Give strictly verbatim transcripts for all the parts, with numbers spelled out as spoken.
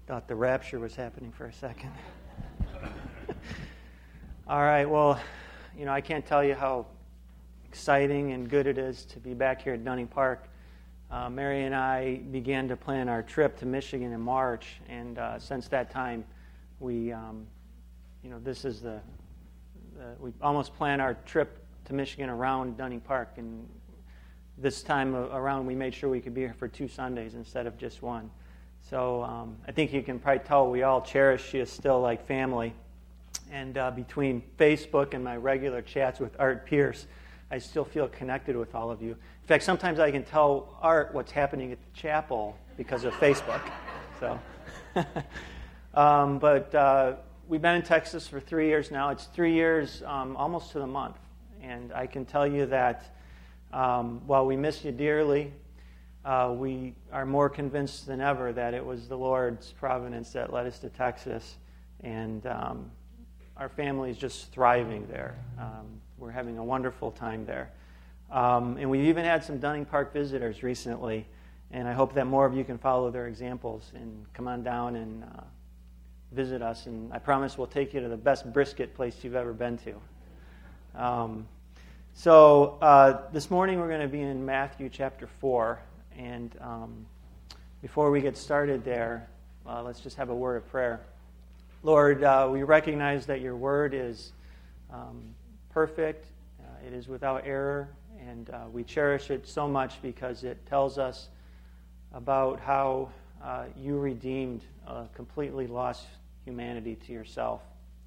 Thought the rapture was happening for a second. All right, well, you know, I can't tell you how exciting and good it is to be back here at Dunning Park. Uh, Mary and I began to plan our trip to Michigan in March, and uh, since that time, we, um, you know, this is the, the, we almost planned our trip to Michigan around Dunning Park, and this time around we made sure we could be here for two Sundays instead of just one. So um, I think you can probably tell we all cherish you still like family. And uh, between Facebook and my regular chats with Art Pierce, I still feel connected with all of you. In fact, sometimes I can tell Art what's happening at the chapel because of Facebook. So, um, but uh, we've been in Texas for three years now. It's three years um, almost to the month. And I can tell you that um, while we miss you dearly, Uh, we are more convinced than ever that it was the Lord's providence that led us to Texas, and um, our family is just thriving there. Um, we're having a wonderful time there. Um, and we've even had some Dunning Park visitors recently, and I hope that more of you can follow their examples and come on down and uh, visit us. And I promise we'll take you to the best brisket place you've ever been to. Um, so uh, this morning we're going to be in Matthew chapter four. And um, before we get started there, uh, let's just have a word of prayer. Lord, uh, we recognize that your word is um, perfect. Uh, it is without error. And uh, we cherish it so much because it tells us about how uh, you redeemed a completely lost humanity to yourself.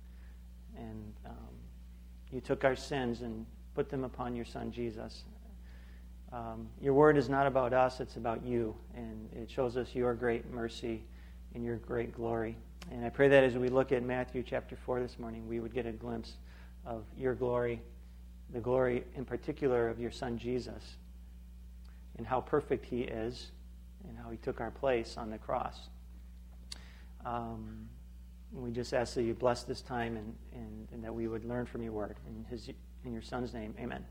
And um, you took our sins and put them upon your Son, Jesus. Um, your word is not about us, it's about you, and it shows us your great mercy and your great glory. And I pray that as we look at Matthew chapter four this morning, we would get a glimpse of your glory, the glory in particular of your Son Jesus, and how perfect he is, and how he took our place on the cross. Um, we just ask that you bless this time and, and, and that we would learn from your word. In, his, in your Son's name, amen.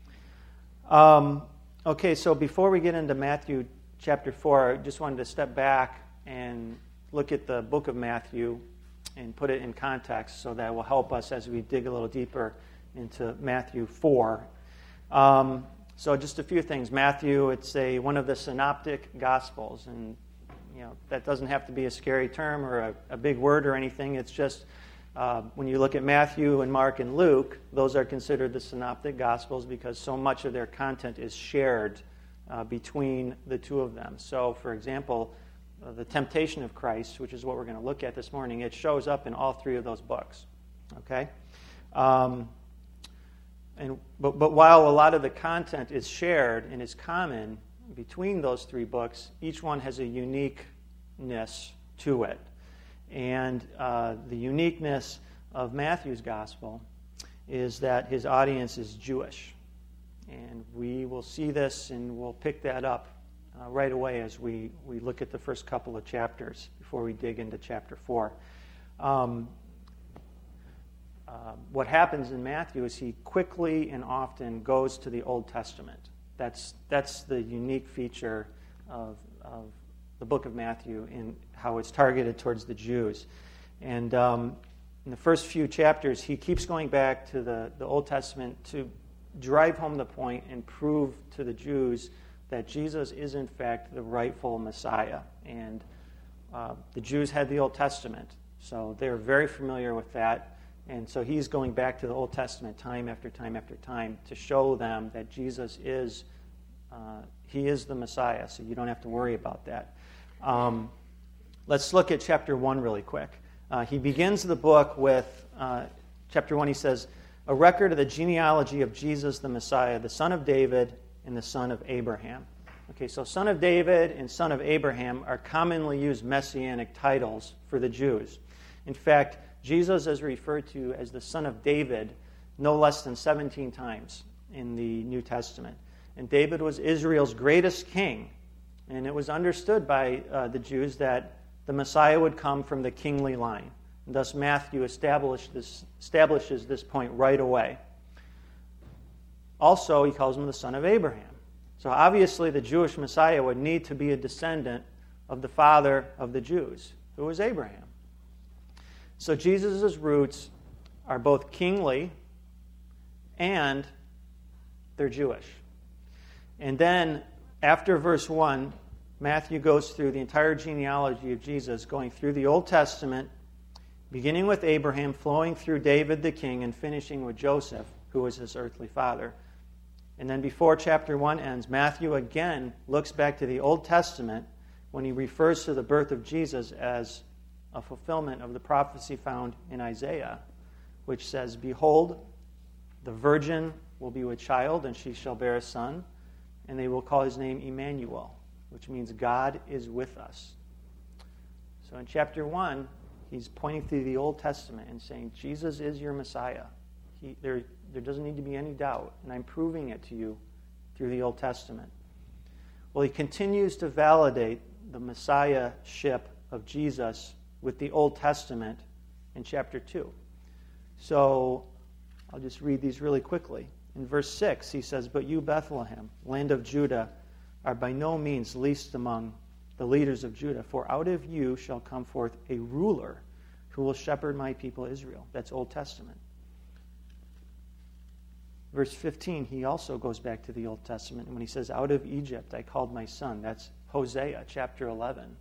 Um, Okay, so before we get into Matthew chapter four, I just wanted to step back and look at the book of Matthew and put it in context so that will help us as we dig a little deeper into Matthew four. Um, so just a few things. Matthew, it's a one of the synoptic gospels, and you know that doesn't have to be a scary term or a, a big word or anything. It's just Uh, when you look at Matthew and Mark and Luke, those are considered the synoptic gospels because so much of their content is shared uh, between the two of them. So, for example, uh, the temptation of Christ, which is what we're going to look at this morning, it shows up in all three of those books. Okay, um, and but but while a lot of the content is shared and is common between those three books, each one has a uniqueness to it. And uh, the uniqueness of Matthew's gospel is that his audience is Jewish. And we will see this and we'll pick that up uh, right away as we, we look at the first couple of chapters before we dig into chapter four. Um, uh, what happens in Matthew is he quickly and often goes to the Old Testament. That's, that's the unique feature of, of the book of Matthew in how it's targeted towards the Jews. And um, in the first few chapters, he keeps going back to the, the Old Testament to drive home the point and prove to the Jews that Jesus is in fact the rightful Messiah. And uh, the Jews had the Old Testament, so they're very familiar with that. And so he's going back to the Old Testament time after time after time to show them that Jesus is, uh, he is the Messiah, so you don't have to worry about that. Um, let's look at chapter one really quick. Uh, he begins the book with, uh, chapter one, he says, a record of the genealogy of Jesus the Messiah, the son of David and the son of Abraham. Okay, so son of David and son of Abraham are commonly used messianic titles for the Jews. In fact, Jesus is referred to as the son of David no less than seventeen times in the New Testament. And David was Israel's greatest king. And it was understood by uh, the Jews that the Messiah would come from the kingly line. And thus Matthew established this, establishes this point right away. Also, he calls him the son of Abraham. So obviously the Jewish Messiah would need to be a descendant of the father of the Jews, who was Abraham. So Jesus' roots are both kingly and they're Jewish. And then after verse one, Matthew goes through the entire genealogy of Jesus, going through the Old Testament, beginning with Abraham, flowing through David the king, and finishing with Joseph, who was his earthly father. And then before chapter one ends, Matthew again looks back to the Old Testament when he refers to the birth of Jesus as a fulfillment of the prophecy found in Isaiah, which says, "Behold, the virgin will be with child, and she shall bear a son, and they will call his name Emmanuel," which means God is with us. So in chapter one, he's pointing through the Old Testament and saying, Jesus is your Messiah. He, there, there doesn't need to be any doubt, and I'm proving it to you through the Old Testament. Well, he continues to validate the Messiahship of Jesus with the Old Testament in chapter two. So I'll just read these really quickly. In verse six, he says, "But you, Bethlehem, land of Judah, are by no means least among the leaders of Judah, for out of you shall come forth a ruler who will shepherd my people Israel." That's Old Testament. Verse fifteen, he also goes back to the Old Testament when he says, "Out of Egypt I called my son." That's Hosea chapter eleven.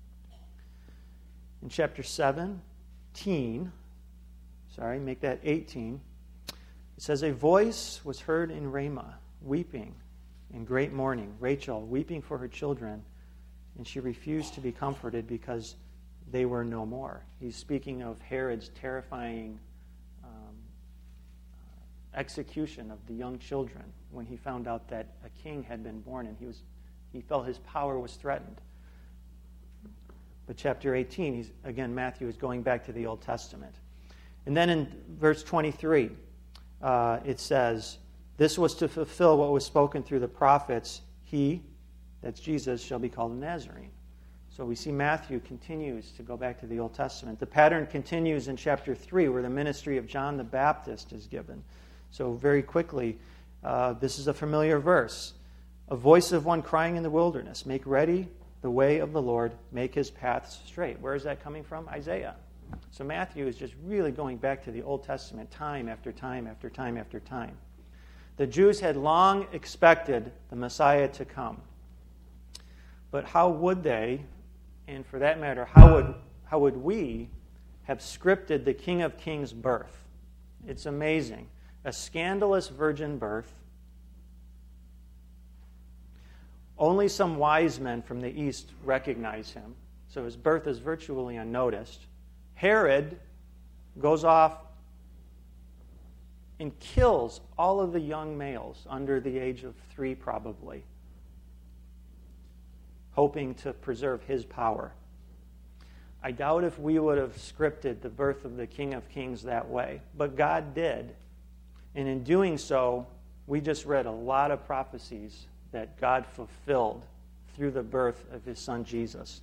In chapter seventeen, sorry, make that eighteen, it says, "A voice was heard in Ramah, weeping in great mourning, Rachel weeping for her children, and she refused to be comforted because they were no more." He's speaking of Herod's terrifying um, execution of the young children when he found out that a king had been born and he was he felt his power was threatened. But chapter eighteen, he's, again, Matthew is going back to the Old Testament. And then in verse twenty-three, uh, it says, "This was to fulfill what was spoken through the prophets. He," that's Jesus, "shall be called a Nazarene." So we see Matthew continues to go back to the Old Testament. The pattern continues in chapter three, where the ministry of John the Baptist is given. So very quickly, uh, this is a familiar verse. "A voice of one crying in the wilderness, make ready the way of the Lord, make his paths straight." Where is that coming from? Isaiah. So Matthew is just really going back to the Old Testament time after time after time after time. The Jews had long expected the Messiah to come. But how would they, and for that matter, how would how would we have scripted the King of Kings' birth? It's amazing. A scandalous virgin birth. Only some wise men from the east recognize him, so his birth is virtually unnoticed. Herod goes off and kills all of the young males under the age of three, probably, hoping to preserve his power. I doubt if we would have scripted the birth of the King of Kings that way, but God did. And in doing so, we just read a lot of prophecies that God fulfilled through the birth of his son Jesus.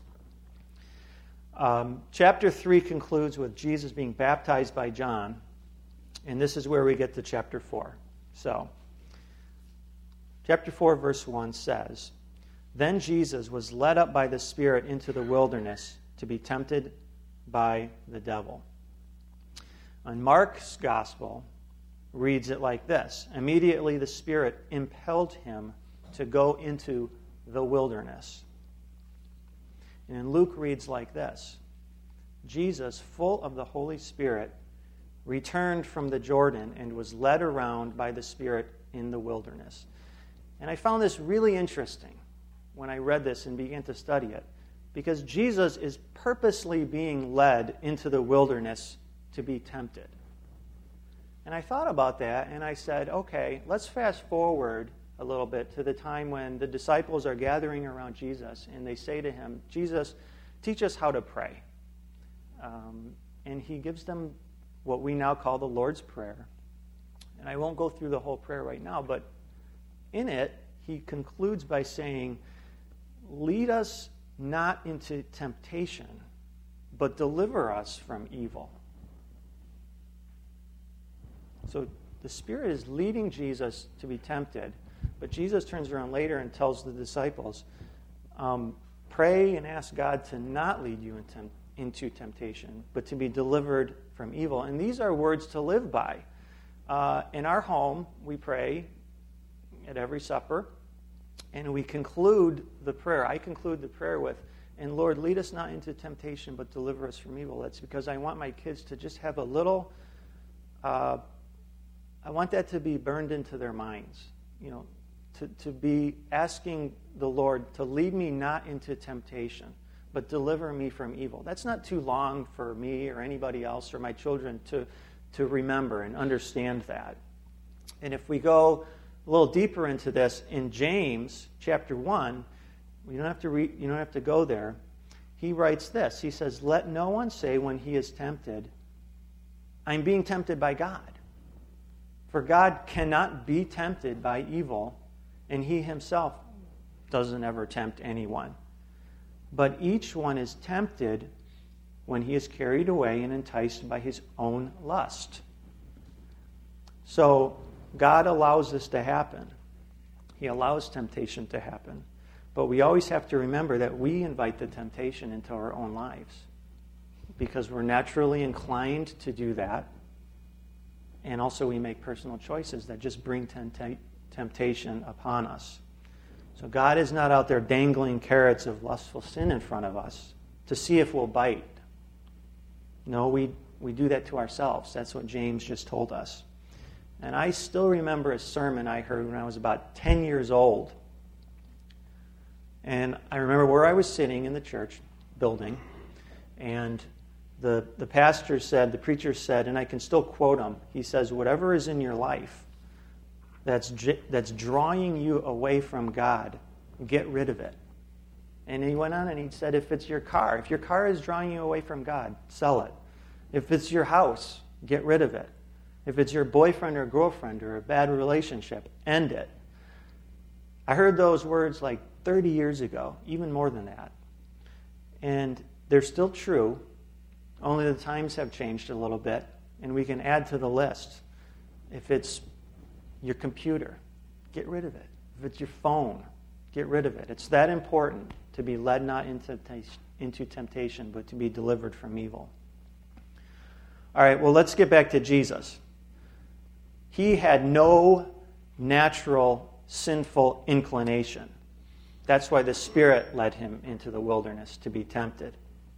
Um, chapter three concludes with Jesus being baptized by John, and this is where we get to chapter four. So, chapter four, verse one says, "Then Jesus was led up by the Spirit into the wilderness to be tempted by the devil." And Mark's gospel reads it like this: "Immediately the Spirit impelled him to go into the wilderness." And in Luke reads like this: "Jesus, full of the Holy Spirit, returned from the Jordan and was led around by the Spirit in the wilderness." And I found this really interesting when I read this and began to study it, because Jesus is purposely being led into the wilderness to be tempted. And I thought about that, and I said, okay, let's fast forward a little bit to the time when the disciples are gathering around Jesus, and they say to him, "Jesus, teach us how to pray." Um, and he gives them what we now call the Lord's Prayer. And I won't go through the whole prayer right now, but in it, he concludes by saying, "Lead us not into temptation, but deliver us from evil." So the Spirit is leading Jesus to be tempted, but Jesus turns around later and tells the disciples, um, pray and ask God to not lead you in temp- into temptation, but to be delivered from evil. And these are words to live by. Uh, in our home, we pray at every supper, and we conclude the prayer. I conclude the prayer with, and Lord, lead us not into temptation, but deliver us from evil. That's because I want my kids to just have a little, uh, I want that to be burned into their minds, you know, to, to be asking the Lord to lead me not into temptation, but deliver me from evil. That's not too long for me or anybody else or my children to, to remember and understand that. And if we go a little deeper into this, in James chapter one, you don't have to read, you don't have to go there. He writes this. He says, "Let no one say when he is tempted, I'm being tempted by God. For God cannot be tempted by evil, and he himself doesn't ever tempt anyone. But each one is tempted when he is carried away and enticed by his own lust." So God allows this to happen. He allows temptation to happen. But we always have to remember that we invite the temptation into our own lives because we're naturally inclined to do that. And also we make personal choices that just bring tempt- temptation upon us. So God is not out there dangling carrots of lustful sin in front of us to see if we'll bite. No, we, we do that to ourselves. That's what James just told us. And I still remember a sermon I heard when I was about ten years old. And I remember where I was sitting in the church building, and the, the pastor said, the preacher said, and I can still quote him, he says, "Whatever is in your life that's that's drawing you away from God, get rid of it." And he went on and he said, if it's your car, if your car is drawing you away from God, sell it. If it's your house, get rid of it. If it's your boyfriend or girlfriend or a bad relationship, end it. I heard those words like thirty years ago, even more than that. And they're still true, only the times have changed a little bit, and we can add to the list. If it's your computer, get rid of it. If it's your phone, get rid of it. It's that important to be led not into, into temptation, but to be delivered from evil. All right, well, let's get back to Jesus. He had no natural sinful inclination. That's why the Spirit led him into the wilderness to be tempted.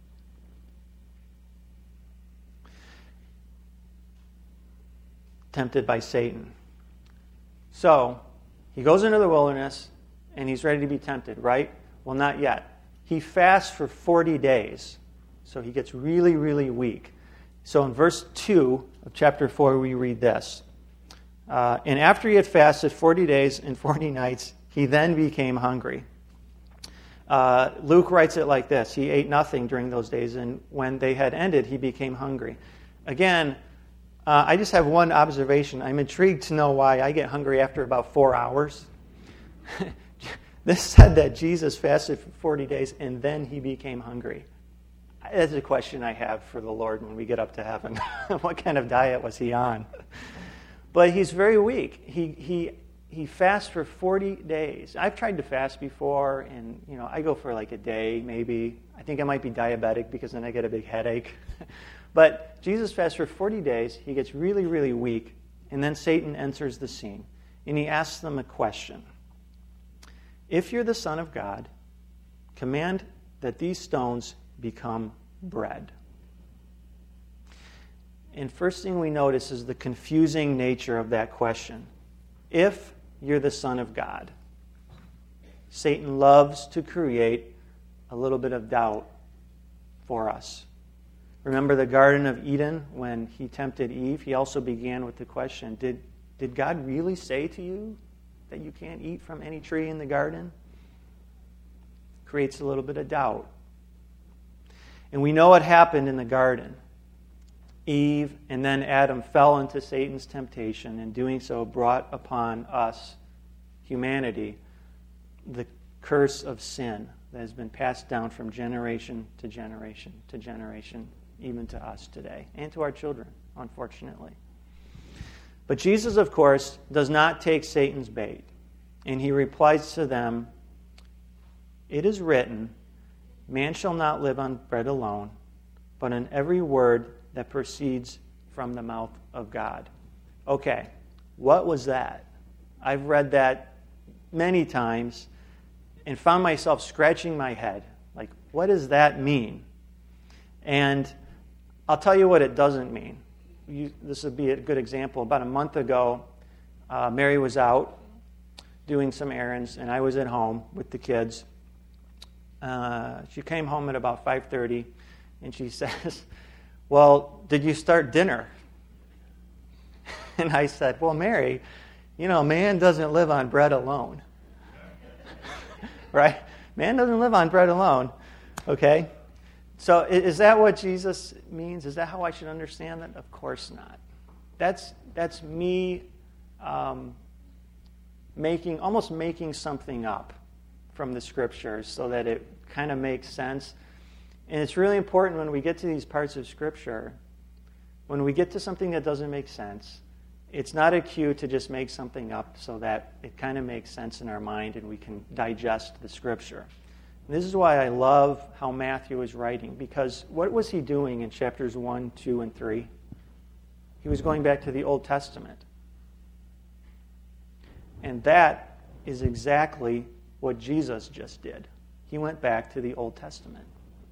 Tempted by Satan. So, he goes into the wilderness, and he's ready to be tempted, right? Well, not yet. He fasts for forty days, so he gets really, really weak. So in verse two of chapter four, we read this. Uh, and after he had fasted forty days and forty nights, he then became hungry. Uh, Luke writes it like this. He ate nothing during those days, and when they had ended, he became hungry. Again, uh, I just have one observation. I'm intrigued to know why I get hungry after about four hours. This said that Jesus fasted for forty days, and then he became hungry. That's a question I have for the Lord when we get up to heaven. What kind of diet was he on? But he's very weak. He he he fasts for forty days. I've tried to fast before, and you know, I go for like a day, maybe. I think I might be diabetic because then I get a big headache. But Jesus fasts for forty days. He gets really, really weak, and then Satan enters the scene, and he asks them a question. If you're the Son of God, command that these stones become bread. And first thing we notice is the confusing nature of that question. If you're the Son of God. Satan loves to create a little bit of doubt for us. Remember the Garden of Eden when he tempted Eve? He also began with the question, did, did God really say to you that you can't eat from any tree in the garden? Creates a little bit of doubt. And we know what happened in the garden. Eve and then Adam fell into Satan's temptation, and doing so brought upon us, humanity, the curse of sin that has been passed down from generation to generation to generation, even to us today, and to our children, unfortunately. But Jesus, of course, does not take Satan's bait, and he replies to them, "It is written, man shall not live on bread alone, but on every word that proceeds from the mouth of God. Okay, what was that? I've read that many times and found myself scratching my head. Like, what does that mean? And I'll tell you what it doesn't mean. You, this would be a good example. About a month ago, uh, Mary was out doing some errands, and I was at home with the kids. Uh, she came home at about five thirty, and she says, well, did you start dinner? And I said, well, Mary, you know, man doesn't live on bread alone. Right? Man doesn't live on bread alone. Okay? So is that what Jesus means? Is that how I should understand that? Of course not. That's that's me um, making, almost making something up from the Scriptures so that it kind of makes sense. And it's really important when we get to these parts of Scripture, when we get to something that doesn't make sense, it's not a cue to just make something up so that it kind of makes sense in our mind and we can digest the Scripture. And this is why I love how Matthew is writing, because what was he doing in chapters one, two, and three? He was going back to the Old Testament. And that is exactly what Jesus just did. He went back to the Old Testament.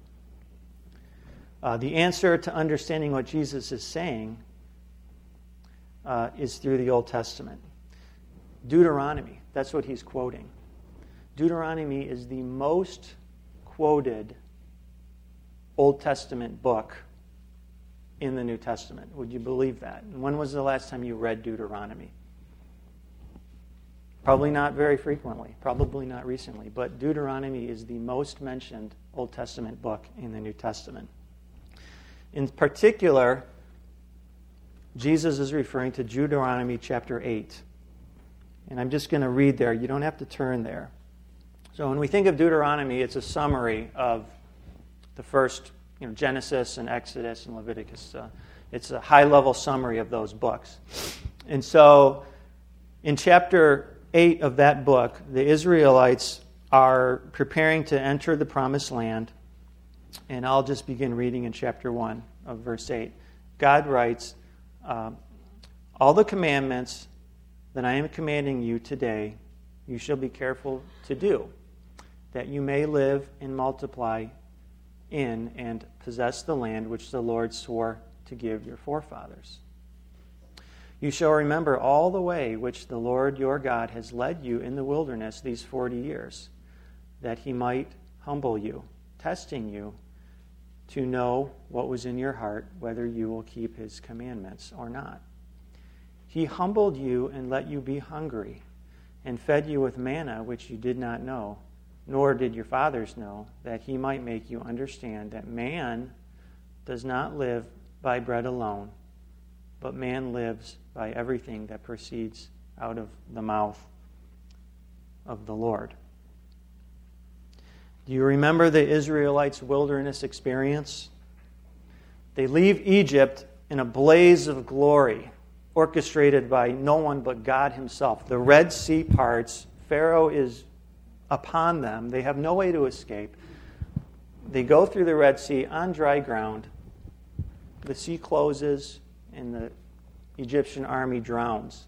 Uh, the answer to understanding what Jesus is saying uh, is through the Old Testament. Deuteronomy, that's what he's quoting. Deuteronomy is the most quoted Old Testament book in the New Testament. Would you believe that? And when was the last time you read Deuteronomy? Probably not very frequently, probably not recently, but Deuteronomy is the most mentioned Old Testament book in the New Testament. In particular, Jesus is referring to Deuteronomy chapter eight. And I'm just going to read there. You don't have to turn there. So when we think of Deuteronomy, it's a summary of the first, you know, Genesis and Exodus and Leviticus. Uh, it's a high-level summary of those books. And so in chapter eight of that book, the Israelites are preparing to enter the promised land. And I'll just begin reading in chapter one of verse eight. God writes, uh, all the commandments that I am commanding you today, you shall be careful to do, that you may live and multiply in and possess the land which the Lord swore to give your forefathers. You shall remember all the way which the Lord your God has led you in the wilderness these forty years, that he might humble you, testing you to know what was in your heart, whether you will keep his commandments or not. He humbled you and let you be hungry, and fed you with manna which you did not know, nor did your fathers know, that he might make you understand that man does not live by bread alone, but man lives by everything that proceeds out of the mouth of the Lord. Do you remember the Israelites' wilderness experience? They leave Egypt in a blaze of glory, orchestrated by no one but God himself. The Red Sea parts, Pharaoh is upon them. They have no way to escape. They go through the Red Sea on dry ground. The sea closes and the Egyptian army drowns.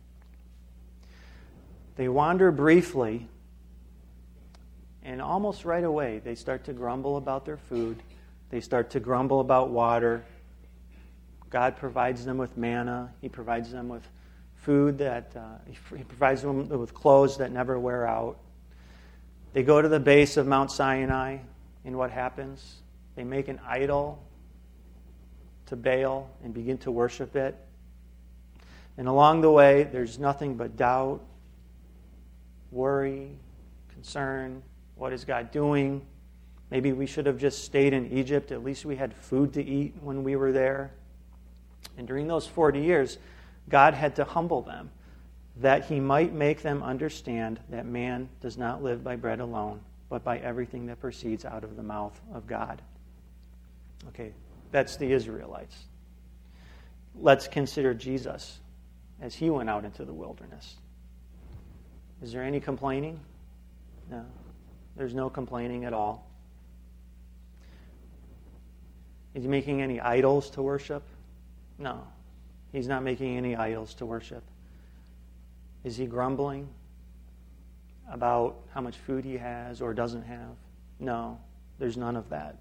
They wander briefly, and almost right away they start to grumble about their food. They start to grumble about water. God provides them with manna. He provides them with food that, uh, he provides them with clothes that never wear out. They go to the base of Mount Sinai, and what happens? They make an idol to Baal and begin to worship it. And along the way, there's nothing but doubt, worry, concern. What is God doing? Maybe we should have just stayed in Egypt. At least we had food to eat when we were there. And during those forty years, God had to humble them, that he might make them understand that man does not live by bread alone, but by everything that proceeds out of the mouth of God. Okay, that's the Israelites. Let's consider Jesus as he went out into the wilderness. Is there any complaining? No. There's no complaining at all. Is he making any idols to worship? No. He's not making any idols to worship. Is he grumbling about how much food he has or doesn't have? No, there's none of that.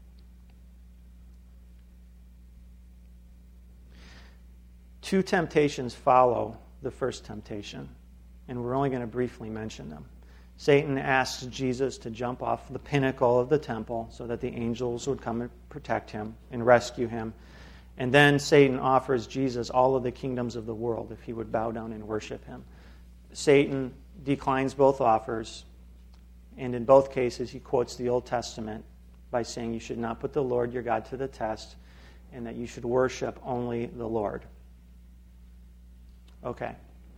Two temptations follow the first temptation, and we're only going to briefly mention them. Satan asks Jesus to jump off the pinnacle of the temple so that the angels would come and protect him and rescue him. And then Satan offers Jesus all of the kingdoms of the world if he would bow down and worship him. Satan declines both offers, and in both cases he quotes the Old Testament by saying you should not put the Lord your God to the test and that you should worship only the Lord. Okay.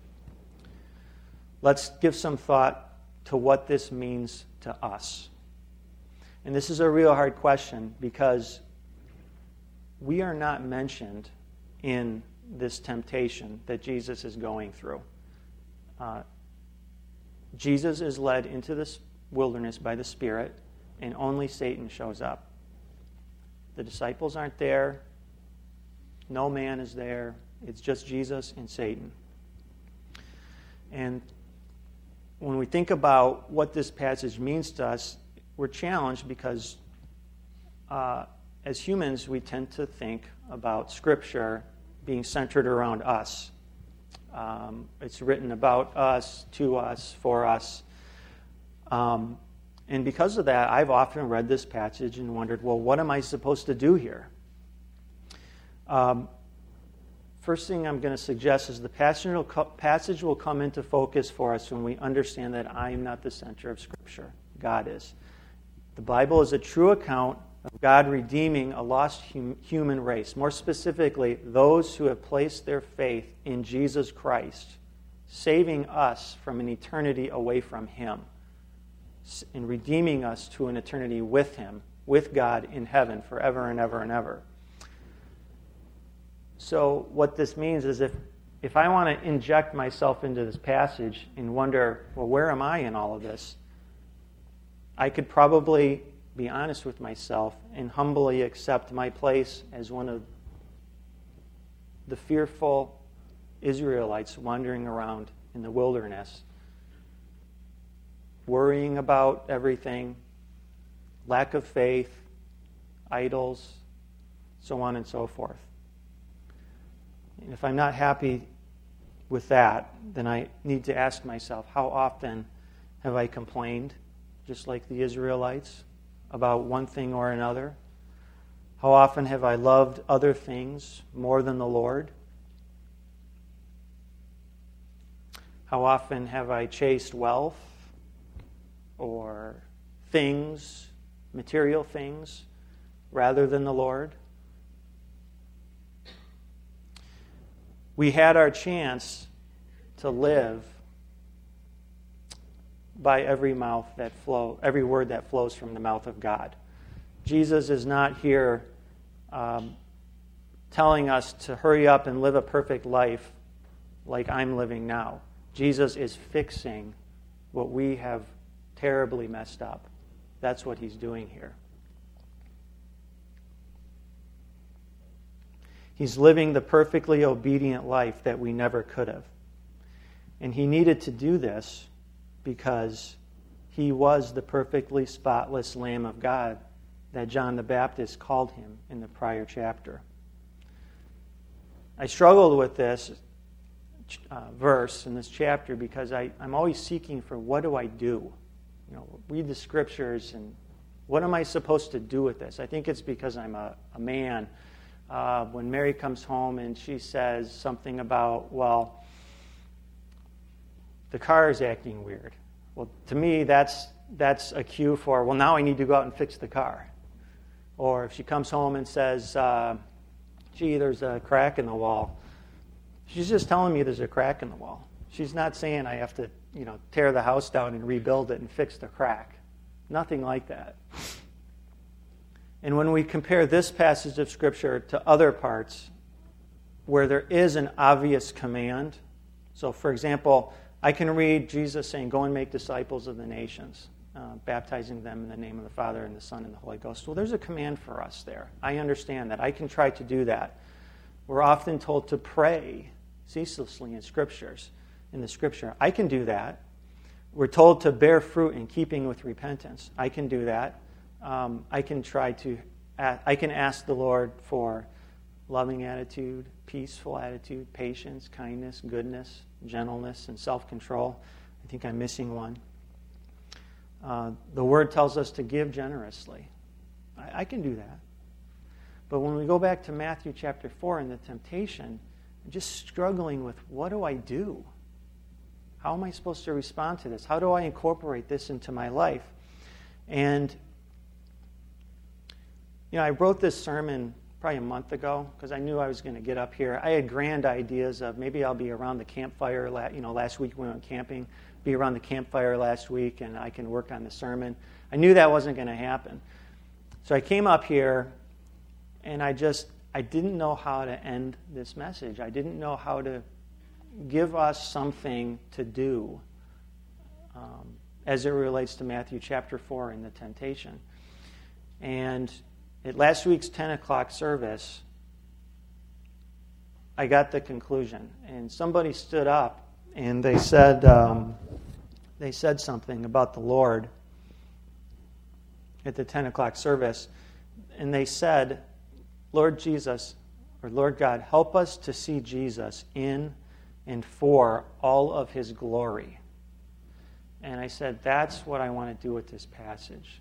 Let's give some thought to what this means to us. And this is a real hard question because we are not mentioned in this temptation that Jesus is going through. Uh, Jesus is led into this wilderness by the Spirit, and only Satan shows up. The disciples aren't there. No man is there. It's just Jesus and Satan. And when we think about what this passage means to us, we're challenged because uh, as humans, we tend to think about Scripture being centered around us. Um, it's written about us, to us, for us. Um, and because of that, I've often read this passage and wondered, well, what am I supposed to do here? Um, first thing I'm going to suggest is the passage will, co- passage will come into focus for us when we understand that I am not the center of Scripture. God is. The Bible is a true account of God redeeming a lost hum- human race. More specifically, those who have placed their faith in Jesus Christ, saving us from an eternity away from Him and redeeming us to an eternity with Him, with God in heaven forever and ever and ever. So what this means is if, if I want to inject myself into this passage and wonder, well, where am I in all of this? I could probably be honest with myself and humbly accept my place as one of the fearful Israelites wandering around in the wilderness, worrying about everything, lack of faith, idols, so on and so forth. And if I'm not happy with that, then I need to ask myself, how often have I complained, just like the Israelites, about one thing or another? How often have I loved other things more than the Lord? How often have I chased wealth or things, material things, rather than the Lord? We had our chance to live by every mouth that flow, every word that flows from the mouth of God. Jesus is not here um, telling us to hurry up and live a perfect life like I'm living now. Jesus is fixing what we have terribly messed up. That's what He's doing here. He's living the perfectly obedient life that we never could have. And He needed to do this because He was the perfectly spotless Lamb of God that John the Baptist called Him in the prior chapter. I struggled with this uh, verse in this chapter because I, I'm always seeking for what do I do? You know, read the Scriptures and what am I supposed to do with this? I think it's because I'm a, a man. Uh, when Mary comes home and she says something about, well, the car is acting weird. Well, to me, that's that's a cue for, well, now I need to go out and fix the car. Or if she comes home and says, uh, gee, there's a crack in the wall, she's just telling me there's a crack in the wall. She's not saying I have to, you know, tear the house down and rebuild it and fix the crack. Nothing like that. And when we compare this passage of Scripture to other parts where there is an obvious command, so for example, I can read Jesus saying, go and make disciples of the nations. uh, baptizing them in the name of the Father and the Son and the Holy Ghost. Well, there's a command for us there. I understand that. I can try to do that. We're often told to pray ceaselessly in Scriptures, in the Scripture. I can do that. We're told to bear fruit in keeping with repentance. I can do that. Um, I can try to, I can ask the Lord for loving attitude, peaceful attitude, patience, kindness, goodness, gentleness, and self-control. I think I'm missing one. Uh, the Word tells us to give generously. I, I can do that. But when we go back to Matthew chapter four and the temptation, I'm just struggling with, what do I do? How am I supposed to respond to this? How do I incorporate this into my life? And, you know, I wrote this sermon probably a month ago because I knew I was going to get up here. I had grand ideas of maybe I'll be around the campfire. You know, last week we went camping, be around the campfire last week, and I can work on the sermon. I knew that wasn't going to happen. So I came up here, and I just, I didn't know how to end this message. I didn't know how to give us something to do um, as it relates to Matthew chapter four and the temptation. And at last week's ten o'clock service, I got the conclusion. And somebody stood up and they said, um, they said something about the Lord at the ten o'clock service. And they said, Lord Jesus, or Lord God, help us to see Jesus in and for all of His glory. And I said, that's what I want to do with this passage.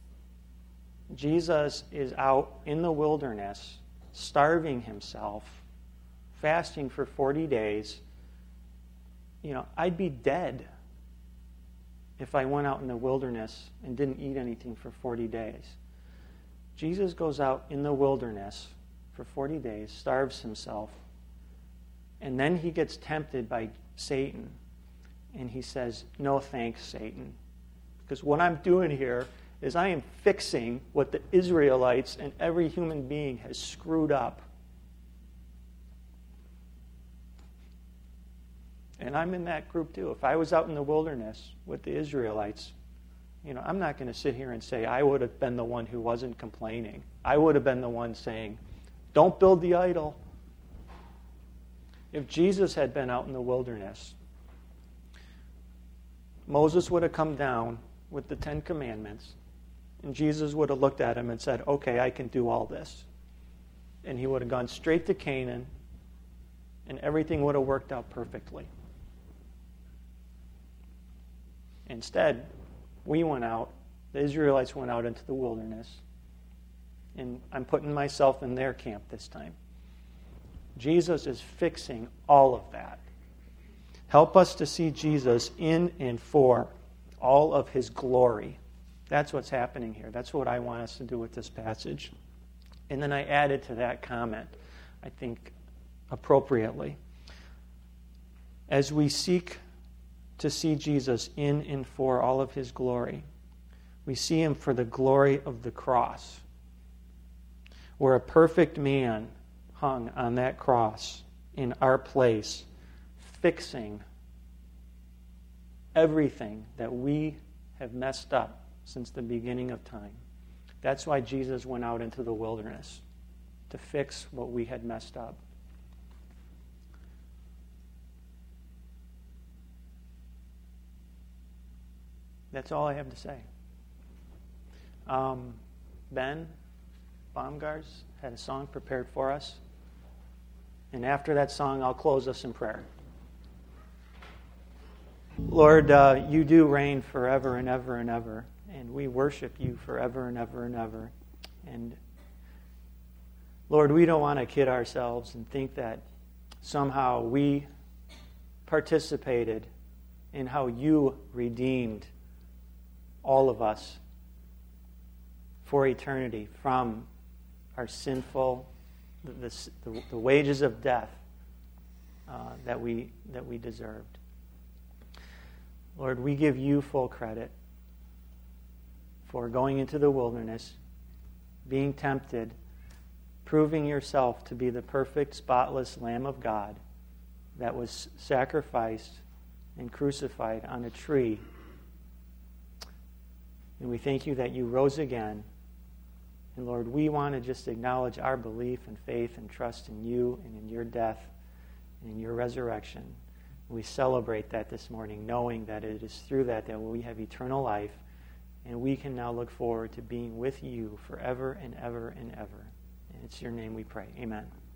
Jesus is out in the wilderness, starving Himself, fasting for forty days. You know, I'd be dead if I went out in the wilderness and didn't eat anything for forty days. Jesus goes out in the wilderness for forty days, starves Himself, and then He gets tempted by Satan. And He says, no thanks, Satan. Because what I'm doing here is I am fixing what the Israelites and every human being has screwed up. And I'm in that group too. If I was out in the wilderness with the Israelites, you know, I'm not going to sit here and say I would have been the one who wasn't complaining. I would have been the one saying, don't build the idol. If Jesus had been out in the wilderness, Moses would have come down with the Ten Commandments, and Jesus would have looked at him and said, okay, I can do all this. And he would have gone straight to Canaan, and everything would have worked out perfectly. Instead, we went out, the Israelites went out into the wilderness, and I'm putting myself in their camp this time. Jesus is fixing all of that. Help us to see Jesus in and for all of His glory. That's what's happening here. That's what I want us to do with this passage. And then I added to that comment, I think, appropriately. As we seek to see Jesus in and for all of His glory, we see Him for the glory of the cross, where a perfect man hung on that cross in our place, fixing everything that we have messed up since the beginning of time. That's why Jesus went out into the wilderness, to fix what we had messed up. That's all I have to say. Um, Ben Baumgars had a song prepared for us. And after that song, I'll close us in prayer. Lord, uh, You do reign forever and ever and ever. And we worship You forever and ever and ever. And Lord, we don't want to kid ourselves and think that somehow we participated in how You redeemed all of us for eternity from our sinful, the, the, the wages of death uh, that we that we deserved. Lord, we give You full credit for going into the wilderness, being tempted, proving Yourself to be the perfect, spotless Lamb of God that was sacrificed and crucified on a tree And we thank you that you rose again. And Lord, we want to just acknowledge our belief and faith and trust in you and in your death and in your resurrection. We celebrate that this morning, knowing that it is through that that we have eternal life, and we can now look forward to being with you forever and ever and ever. And it's your name we pray. Amen.